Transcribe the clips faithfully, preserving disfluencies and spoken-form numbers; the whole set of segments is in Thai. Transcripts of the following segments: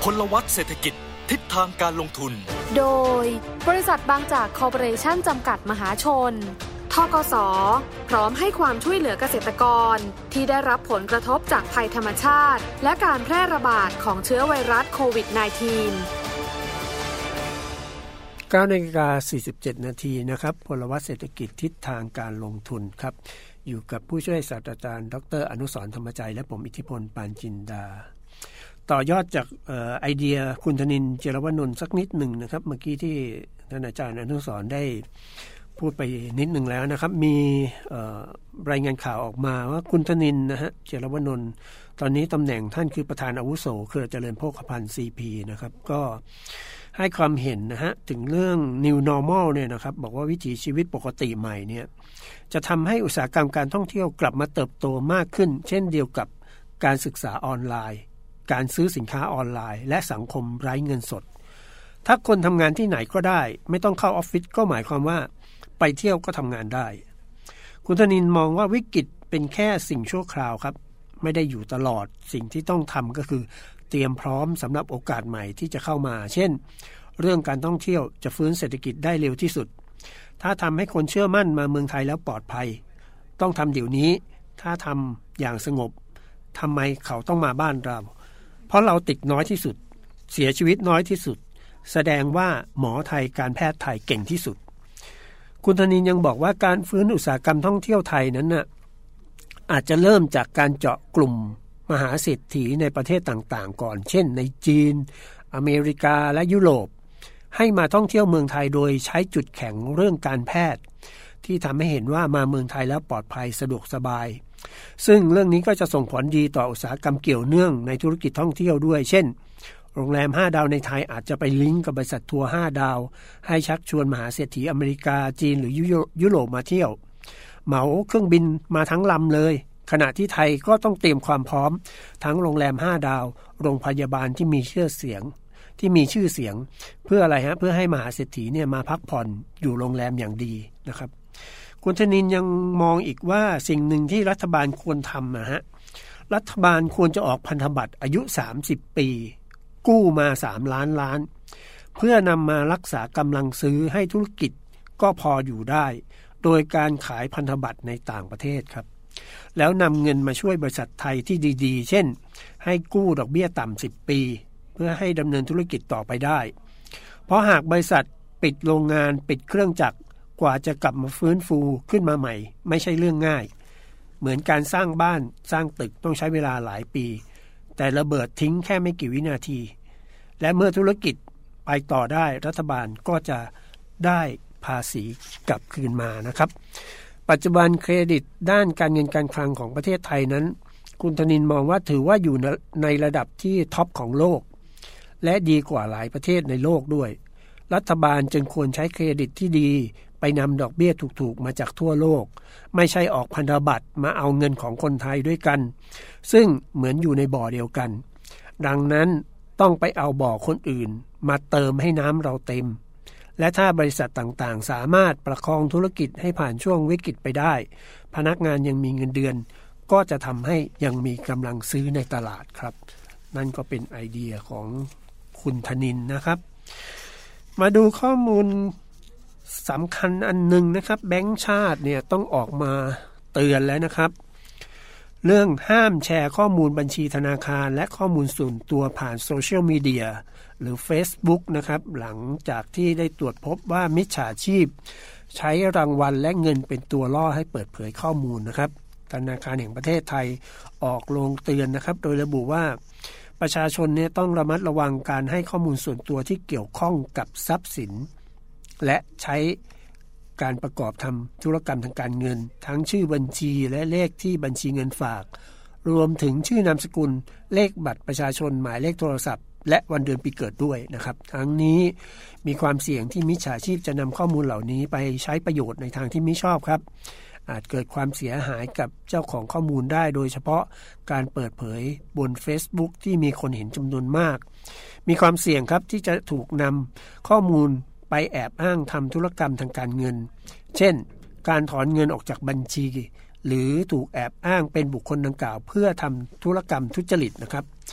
ลวัตเศรษฐกิจทิศทางการลงทุนโดยบริษัทบางจากคอร์ปอเรชั่นจำกัดมหาชนธกส.พร้อมให้ความช่วยเหลือเกษตรกรที่ได้รับผลกระทบจากภัยธรรมชาติและการแพร่ระบาดของเชื้อไวรัสโควิด สิบเก้าเก้านาฬิกาสี่สิบเจ็ดนาทีนะครับพลวัตเศรษฐกิจทิศทางการลงทุนครับอยู่กับผู้ช่วยศาสตราจารย์ดร.อนุสรณ์ธรรมใจและผมอิทธิพลปานจินดาต่อยอดจากเอ่อไอเดียคุณธนินทร์เจรวนนท์สักนิดหนึ่งนะครับเมื่อกี้ที่ท่านอาจารย์อนุสรณ์ได้พูดไปนิดหนึ่งแล้วนะครับมีเอ่อรายงานข่าวออกมาว่าคุณธนินทร์นะฮะเจรวนนท์ตอนนี้ตำแหน่งท่านคือประธานอาวุโสเครือเจริญโภคภัณฑ์ ซี พี นะครับก็ให้ความเห็นนะฮะถึงเรื่อง New Normal เนี่ยนะครับบอกว่าวิถีชีวิตปกติใหม่เนี่ยจะทำให้อุตสาหกรรมการท่องเที่ยวกลับมาเติบโตมากขึ้นเช่นเดียวกับการศึกษาออนไลน์การซื้อสินค้าออนไลน์และสังคมไร้เงินสดถ้าคนทำงานที่ไหนก็ได้ไม่ต้องเข้าออฟฟิศก็หมายความว่าไปเที่ยวก็ทำงานได้คุณธนินทร์มองว่าวิกฤตเป็นแค่สิ่งชั่วคราวครับไม่ได้อยู่ตลอดสิ่งที่ต้องทำก็คือเตรียมพร้อมสำหรับโอกาสใหม่ที่จะเข้ามาเช่นเรื่องการท่องเที่ยวจะฟื้นเศรษฐกิจได้เร็วที่สุดถ้าทำให้คนเชื่อมั่นมาเมืองไทยแล้วปลอดภัยต้องทำเดี๋ยวนี้ถ้าทำอย่างสงบทำไมเขาต้องมาบ้านเราเพราะเราติดน้อยที่สุดเสียชีวิตน้อยที่สุดแสดงว่าหมอไทยการแพทย์ไทยเก่งที่สุดคุณธนินทร์ยังบอกว่าการฟื้นอุตสาหกรรมท่องเที่ยวไทยนั้นน่ะอาจจะเริ่มจากการเจาะกลุ่มมหาเศรษฐีในประเทศต่างๆก่อนเช่นในจีนอเมริกาและยุโรปให้มาท่องเที่ยวเมืองไทยโดยใช้จุดแข็งเรื่องการแพทย์ที่ทำให้เห็นว่ามาเมืองไทยแล้วปลอดภัยสะดวกสบายซึ่งเรื่องนี้ก็จะส่งผลดีต่ออุตสาหกรรมเกี่ยวเนื่องในธุรกิจท่องเที่ยวด้วยเช่นโรงแรมห้าดาวในไทยอาจจะไปลิงก์กับบริษัททัวร์ห้าดาวให้ชักชวนมหาเศรษฐีอเมริกาจีนหรือยุโรปมาเที่ยวเหมาเครื่องบินมาทั้งลำเลยขณะที่ไทยก็ต้องเตรียมความพร้อมทั้งโรงแรมห้าดาวโรงพยาบาลที่มีชื่อเสียงที่มีชื่อเสียงเพื่ออะไรฮะเพื่อให้มหาเศรษฐีเนี่ยมาพักผ่อนอยู่โรงแรมอย่างดีนะครับคุณธนินทร์ยังมองอีกว่าสิ่งหนึ่งที่รัฐบาลควรทำนะฮะรัฐบาลควรจะออกพันธบัตรอายุสามสิบปีกู้มาสามล้านล้านเพื่อนำมารักษากำลังซื้อให้ธุรกิจก็พออยู่ได้โดยการขายพันธบัตรในต่างประเทศครับแล้วนำเงินมาช่วยบริษัทไทยที่ดีๆเช่นให้กู้ดอกเบี้ยต่ำสิบปีเพื่อให้ดำเนินธุรกิจต่อไปได้เพราะหากบริษัทปิดโรงงานปิดเครื่องจักรกว่าจะกลับมาฟื้นฟูขึ้นมาใหม่ไม่ใช่เรื่องง่ายเหมือนการสร้างบ้านสร้างตึกต้องใช้เวลาหลายปีแต่ระเบิดทิ้งแค่ไม่กี่วินาทีและเมื่อธุรกิจไปต่อได้รัฐบาลก็จะได้ภาษีกลับคืนมานะครับปัจจุบันเครดิตด้านการเงินการคลังของประเทศไทยนั้นคุณธนินทร์มองว่าถือว่าอยู่ในระดับที่ท็อปของโลกและดีกว่าหลายประเทศในโลกด้วยรัฐบาลจึงควรใช้เครดิตที่ดีไปนำดอกเบี้ยถูกๆมาจากทั่วโลกไม่ใช่ออกพันธบัตรมาเอาเงินของคนไทยด้วยกันซึ่งเหมือนอยู่ในบ่อเดียวกันดังนั้นต้องไปเอาบ่อคนอื่นมาเติมให้น้ำเราเต็มและถ้าบริษัทต่างๆสามารถประคองธุรกิจให้ผ่านช่วงวิกฤตไปได้พนักงานยังมีเงินเดือนก็จะทำให้ยังมีกำลังซื้อในตลาดครับนั่นก็เป็นไอเดียของคุณธนินทร์นะครับมาดูข้อมูลสำคัญอันหนึ่งนะครับแบงก์ชาติเนี่ยต้องออกมาเตือนแล้วนะครับเรื่องห้ามแชร์ข้อมูลบัญชีธนาคารและข้อมูลส่วนตัวผ่านโซเชียลมีเดียหรือ Facebook นะครับหลังจากที่ได้ตรวจพบว่ามิจฉาชีพใช้รางวัลและเงินเป็นตัวล่อให้เปิดเผยข้อมูลนะครับธนาคารแห่งประเทศไทยออกโรงเตือนนะครับโดยระบุว่าประชาชนเนี่ยต้องระมัดระวังการให้ข้อมูลส่วนตัวที่เกี่ยวข้องกับทรัพย์สินและใช้การประกอบทำธุรกรรมทางการเงินทั้งชื่อบัญชีและเลขที่บัญชีเงินฝากรวมถึงชื่อนามสกุลเลขบัตรประชาชนหมายเลขโทรศัพท์และวันเดือนปีเกิดด้วยนะครับทั้งนี้มีความเสี่ยงที่มิจฉาชีพจะนำข้อมูลเหล่านี้ไปใช้ประโยชน์ในทางที่ไม่ชอบครับอาจเกิดความเสียหายกับเจ้าของข้อมูลได้โดยเฉพาะการเปิดเผยบน Facebook ที่มีคนเห็นจำนวนมากมีความเสี่ยงครับที่จะถูกนำข้อมูลไปแอบอ้างทำธุรกรรมทางการเงินเช่นการถอนเงินออกจากบัญชีหรือถูกแอบอ้างเป็นบุคคลดังกล่าวเพื่อทำธุรกรรมทุจริตนะครับ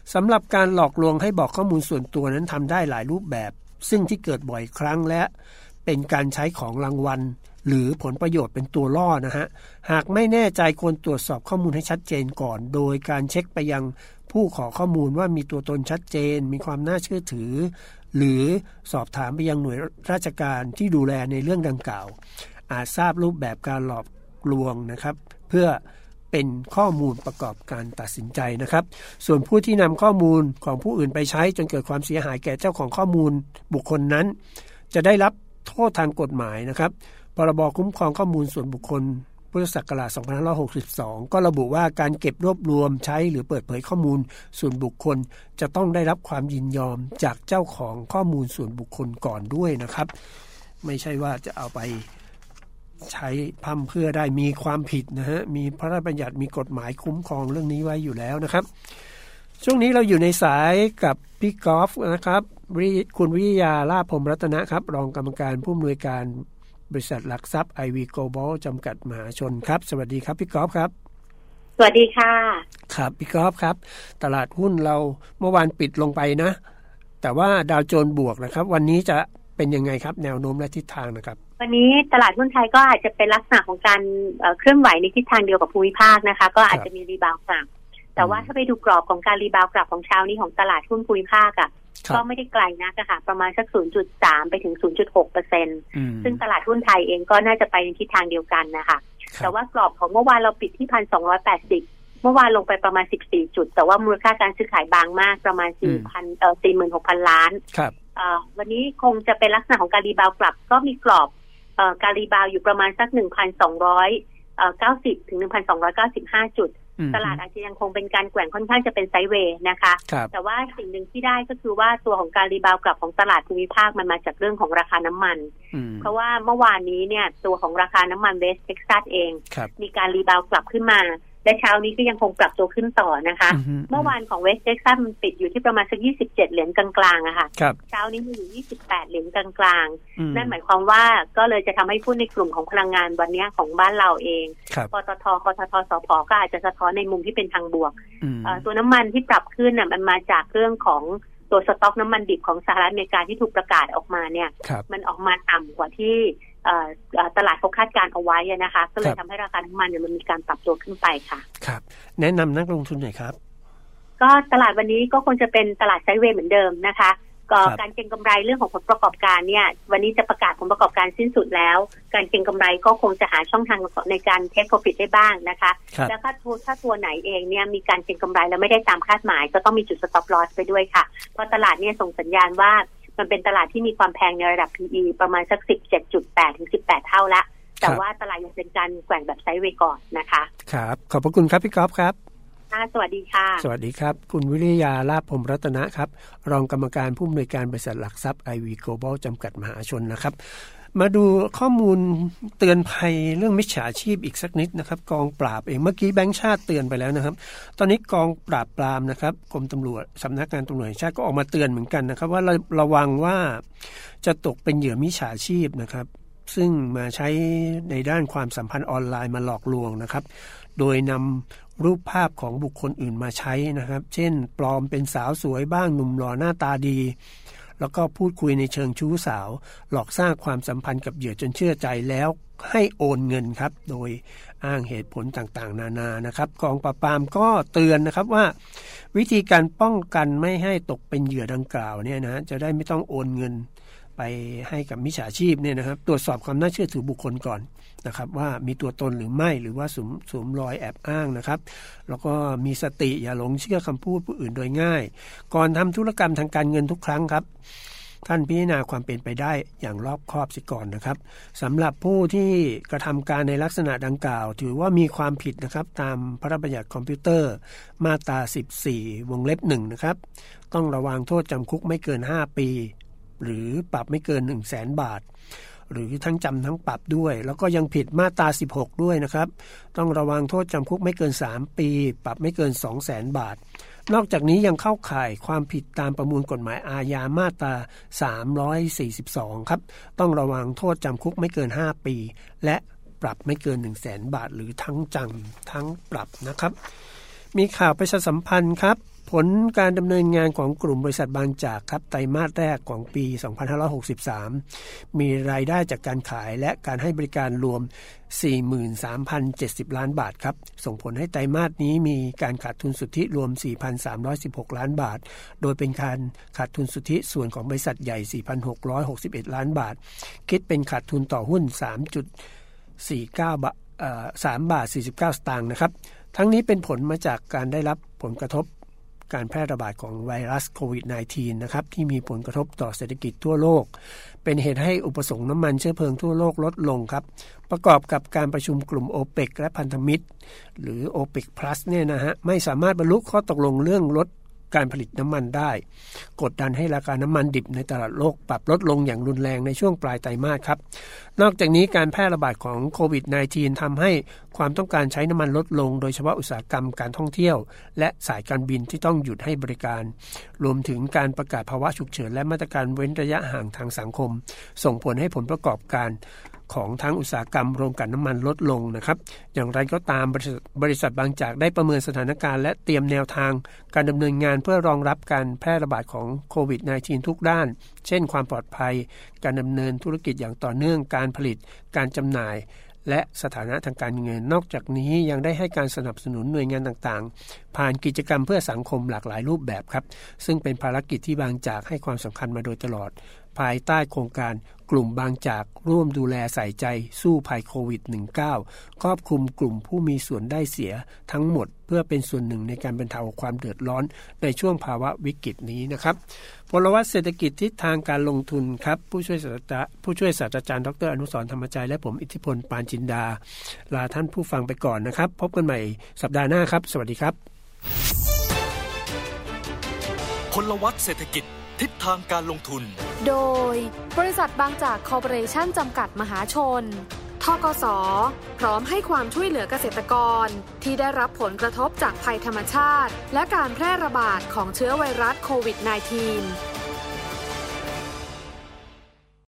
สำหรับการหลอกลวงให้บอกข้อมูลส่วนตัวนั้นทำได้หลายรูปแบบซึ่งที่เกิดบ่อยครั้งและเป็นการใช้ของรางวัลหรือผลประโยชน์เป็นตัวล่อนะฮะหากไม่แน่ใจควรตรวจสอบข้อมูลให้ชัดเจนก่อนโดยการเช็คไปยังผู้ขอข้อมูลว่ามีตัวตนชัดเจนมีความน่าเชื่อถือหรือสอบถามไปยังหน่วยราชการที่ดูแลในเรื่องดังกล่าวอาจทราบรูปแบบการหลอกลวงนะครับเพื่อเป็นข้อมูลประกอบการตัดสินใจนะครับส่วนผู้ที่นำข้อมูลของผู้อื่นไปใช้จนเกิดความเสียหายแก่เจ้าของข้อมูลบุคคลนั้นจะได้รับโทษทางกฎหมายนะครับพรบคุ้มครองข้อมูลส่วนบุคคลพุทธศักราชสองพันห้าร้อยหกสิบสองก็ระบุว่าการเก็บรวบรวมใช้หรือเปิดเผยข้อมูลส่วนบุคคลจะต้องได้รับความยินยอมจากเจ้าของข้อมูลส่วนบุคคลก่อนด้วยนะครับไม่ใช่ว่าจะเอาไปใช้พั่มเพื่อได้มีความผิดนะฮะมีพระราชบัญญัติมีกฎหมายคุ้มครองเรื่องนี้ไว้อยู่แล้วนะครับช่วงนี้เราอยู่ในสายกับพี่กอล์ฟนะครับคุณวิทยาลาภพรหมรัตนะครับรองกรรมการผู้อำนวยการบริษัทหลักทรัพย์ ไอ วี Global จำกัดมหาชนครับสวัสดีครับพี่กอล์ฟครับสวัสดีค่ะครับพี่กอล์ฟครับตลาดหุ้นเราเมื่อวานปิดลงไปนะแต่ว่าดาวโจนส์บวกนะครับวันนี้จะเป็นยังไงครับแนวโน้มและทิศทางนะครับวันนี้ตลาดหุ้นไทยก็อาจจะเป็นลักษณะของการเคลื่อนไหวในทิศทางเดียวกับภูมิภาคนะคะก็อาจจะมีรีบาวด์กลับแต่ว่าถ้าไปดูกรอบของการรีบาวด์กลับของเช้านี้ของตลาดหุ้นภูมิภาคอ่ะก็ไม่ได้ไกลนักค่ะประมาณสัก ศูนย์จุดสาม ไปถึง ศูนย์จุดหกเปอร์เซ็นต์ ซึ่งตลาดหุ้นไทยเองก็น่าจะไปในทิศทางเดียวกันนะคะแต่ว่ากรอบของเมื่อวานเราปิดที่ หนึ่งพันสองร้อยแปดสิบ เมื่อวานลงไปประมาณสิบสี่จุดแต่ว่ามูลค่าการซื้อขายบางมากประมาณ สี่พัน เอ่อ สี่หมื่นหกพัน ล้านครับเอ่อวันนี้คงจะเป็นลักษณะของการรีบาวด์กลับก็มีกรอบเอ่อการรีบาวด์อยู่ประมาณสัก หนึ่งพันสองร้อยเก้าสิบ ถึง หนึ่งพันสองร้อยเก้าสิบห้า จุดตลาดอาจจะยังคงเป็นการแกว่งค่อนข้างจะเป็นไซด์เวย์นะคะแต่ว่าสิ่งหนึ่งที่ได้ก็คือว่าตัวของการรีบาวด์กลับของตลาดภูมิภาคมันมาจากเรื่องของราคาน้ำมันเพราะว่าเมื่อวานนี้เนี่ยตัวของราคาน้ำมันเวสต์เท็กซัสเองมีการรีบาวด์กลับขึ้นมาและเช้านี้ก็ยังคงปรับตัวขึ้นต่อนะคะเมื่อวานของเวสต์เท็กซัสมันปิดอยู่ที่ประมาณสักยี่สิบเจ็ดเหรียญกลางๆอะค่ะเช้านี้มันอยู่ยี่สิบแปดเหรียญกลางๆนั่นหมายความว่าก็เลยจะทำให้หุ้นในกลุ่มของพลังงานวันนี้ของบ้านเราเองปตท.กทท.สผ.ก็อาจจะสะท้อนในมุมที่เป็นทางบวกตัวน้ำมันที่ปรับขึ้นน่ะมันมาจากเรื่องของตัวสต็อกน้ำมันดิบของสหรัฐอเมริกาที่ถูกประกาศออกมาเนี่ยมันออกมาต่ำกว่าที่ตลาดเขาคาดการเอาไว้นะคะก็เลยทำให้ราคาน้ำมันเนี่ยมันมีการปรับตัวขึ้นไปค่ะครับแนะนำนักลงทุนหน่อยครับก็ตลาดวันนี้ก็คงจะเป็นตลาดไซด์เวย์เหมือนเดิมนะคะก็การเก็งกำไรเรื่องของผลประกอบการเนี่ยวันนี้จะประกาศผลประกอบการสิ้นสุดแล้วการเก็งกำไรก็คงจะหาช่องทางในการเทคโปรฟิตได้บ้างนะคะแล้วถ้าทัวถ้าทัวไหนเองเนี่ยมีการเก็งกำไรแล้วไม่ได้ตามคาดหมายก็ต้องมีจุดสต็อปลอสไปด้วยค่ะเพราะตลาดเนี่ยส่งสัญญาณว่ามันเป็นตลาดที่มีความแพงในระดับ พี อี ประมาณสัก สิบเจ็ดจุดแปด ถึง สิบแปด เท่าละแต่ว่าตลาดยังเป็นการแกว่งแบบไซด์เวย์ก่อนนะคะครับขอบพระคุณครับพี่ก๊อฟครับสวัสดีค่ะสวัสดีครับคุณวิริยาลาภพรหมรัตนะครับรองกรรมการผู้อำนวยการบริษัทหลักทรัพย์ ไอ วี Global จำกัดมหาชนนะครับมาดูข้อมูลเตือนภัยเรื่องมิจฉาชีพอีกสักนิดนะครับกองปราบเองเมื่อกี้แบงก์ชาติเตือนไปแล้วนะครับตอนนี้กองปราบปรามนะครับกรมตำรวจสำนักงานตำรวจแห่งชาติก็ออกมาเตือนเหมือนกันนะครับว่าระวังว่าจะตกเป็นเหยื่อมิจฉาชีพนะครับซึ่งมาใช้ในด้านความสัมพันธ์ออนไลน์มาหลอกลวงนะครับโดยนำรูปภาพของบุคคลอื่นมาใช้นะครับเช่นปลอมเป็นสาวสวยบ้างหนุ่มหล่อหน้าตาดีแล้วก็พูดคุยในเชิงชู้สาวหลอกสร้างความสัมพันธ์กับเหยื่อจนเชื่อใจแล้วให้โอนเงินครับโดยอ้างเหตุผลต่างๆนานานะครับกองปราบปรามก็เตือนนะครับว่าวิธีการป้องกันไม่ให้ตกเป็นเหยื่อดังกล่าวเนี่ยนะจะได้ไม่ต้องโอนเงินไปให้กับมิจฉาชีพเนี่ยนะครับตรวจสอบความน่าเชื่อถือบุคคลก่อนนะครับว่ามีตัวตนหรือไม่หรือว่าสวมสวมรอยแอบอ้างนะครับแล้วก็มีสติอย่าหลงเชื่อคำพูดผู้อื่นโดยง่ายก่อนทำธุรกรรมทางการเงินทุกครั้งครับท่านพิจารณาความเป็นไปได้อย่างรอบคอบเสียก่อนนะครับสำหรับผู้ที่กระทำการในลักษณะดังกล่าวถือว่ามีความผิดนะครับตามพระราชบัญญัติคอมพิวเตอร์มาตราสิบสี่วงเล็บหนึ่งนะครับต้องระวางโทษจำคุกไม่เกินห้าปีหรือปรับไม่เกิน หนึ่งแสน บาทหรือทั้งจำทั้งปรับด้วยแล้วก็ยังผิดมาตราสิบหกด้วยนะครับต้องระวังโทษจำคุกไม่เกินสามปีปรับไม่เกิน สองแสน บาทนอกจากนี้ยังเข้าข่ายความผิดตามประมวลกฎหมายอาญามาตราสามร้อยสี่สิบสองครับต้องระวังโทษจำคุกไม่เกินห้าปีและปรับไม่เกิน หนึ่งแสน บาทหรือทั้งจำทั้งปรับนะครับมีข่าวประชาสัมพันธ์ครับผลการดำเนินงานของกลุ่มบริษัทบางจากครับไตรมาสแรกของปีสองพันห้าร้อยหกสิบสามมีรายได้จากการขายและการให้บริการรวม สี่หมื่นสามพันเจ็ดสิบ ล้านบาทครับส่งผลให้ไตรมาสนี้มีการขาดทุนสุทธิรวม สี่พันสามร้อยสิบหก ล้านบาทโดยเป็นการขาดทุนสุทธิส่วนของบริษัทใหญ่ สี่พันหกร้อยหกสิบเอ็ด ล้านบาทคิดเป็นขาดทุนต่อหุ้น สามจุดสี่เก้า บาทเอ่อสามบาทสี่สิบเก้าสตางค์นะครับทั้งนี้เป็นผลมาจากการได้รับผลกระทบการแพร่ระบาดของไวรัสโควิด สิบเก้า นะครับที่มีผลกระทบต่อเศรษฐกิจทั่วโลกเป็นเหตุให้อุปสงค์น้ำมันเชื้อเพลิงทั่วโลกลดลงครับประกอบกับการประชุมกลุ่ม โอเปก และพันธมิตรหรือ โอเปก พลัส เนี่ยนะฮะไม่สามารถบรรลุข้อตกลงเรื่องลดการผลิตน้ำมันได้กดดันให้ราคาน้ำมันดิบในตลาดโลกปรับลดลงอย่างรุนแรงในช่วงปลายไตรมาสครับนอกจากนี้การแพร่ระบาดของโควิด สิบเก้า ทำให้ความต้องการใช้น้ำมันลดลงโดยเฉพาะอุตสาหกรรมการท่องเที่ยวและสายการบินที่ต้องหยุดให้บริการรวมถึงการประกาศภาวะฉุกเฉินและมาตรการเว้นระยะห่างทางสังคมส่งผลให้ผลประกอบการของทั้งอุตสาหกรรมโรงกลั่นน้ำมันลดลงนะครับอย่างไรก็ตามบริษัทบริษัทบางจากได้ประเมินสถานการณ์และเตรียมแนวทางการดำเนินงานเพื่อรองรับการแพร่ระบาดของโควิด สิบเก้า ทุกด้านเช่นความปลอดภัยการดำเนินธุรกิจอย่างต่อเนื่องการผลิตการจำหน่ายและสถานะทางการเงินนอกจากนี้ยังได้ให้การสนับสนุนหน่วยงานต่างๆผ่านกิจกรรมเพื่อสังคมหลากหลายรูปแบบครับซึ่งเป็นภารกิจที่บางจากให้ความสำคัญมาโดยตลอดภายใต้โครงการกลุ่มบางจากร่วมดูแลใส่ใจสู้ภัยโควิด สิบเก้า ครอบคลุมกลุ่มผู้มีส่วนได้เสียทั้งหมดเพื่อเป็นส่วนหนึ่งในการบรรเทาความเดือดร้อนในช่วงภาวะวิกฤตนี้นะครับพลวัตเศรษฐกิจทิศทางการลงทุนครับผู้ช่วยศาสตราผู้ช่วยศาสตราจารย์ดรอนุสรณ์ธรรมใจและผมอิทธิพลปานจินดาลาท่านผู้ฟังไปก่อนนะครับพบกันใหม่สัปดาห์หน้าครับสวัสดีครับพลวัตเศรษฐกิจทิศทางการลงทุนโดยบริษัทบางจากคอร์ปอเรชั่นจำกัดมหาชนทกส.พร้อมให้ความช่วยเหลือเกษตรกรที่ได้รับผลกระทบจากภัยธรรมชาติและการแพร่ระบาดของเชื้อไวรัสโควิด สิบเก้า